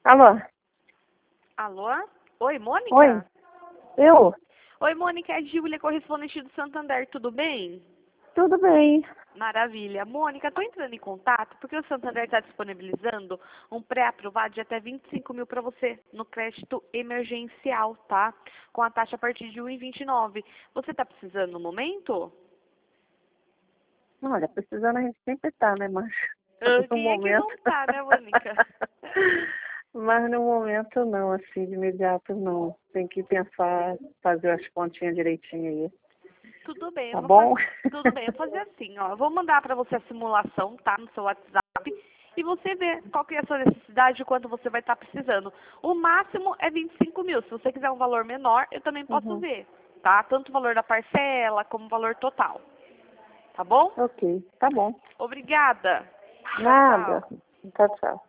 Alô? Alô? Oi, Mônica? Oi? Eu? Oi, Mônica, é a Júlia, correspondente do Santander, tudo bem? Tudo bem. Maravilha. Mônica, estou entrando em contato porque o Santander está disponibilizando um pré-aprovado de até 25 mil para você no crédito emergencial, tá? Com a taxa a partir de 1,29. Você está precisando no momento? Olha, precisando a gente sempre tá, né, mas no Quem é que momento... não tá, né, Mônica? Mas no momento não, assim, de imediato não. Tem que pensar, fazer as continhas direitinho aí. Tudo bem, Tá bom? tudo bem, eu vou fazer assim, ó. Eu vou mandar para você a simulação, tá? No seu WhatsApp. E você vê qual que é a sua necessidade e quanto você vai estar precisando. O máximo é 25 mil. Se você quiser um valor menor, eu também posso Uhum. ver, tá? Tanto o valor da parcela como o valor total. Tá bom? Ok, tá bom. Obrigada. Tchau, Nada. tchau. Tchau, tchau.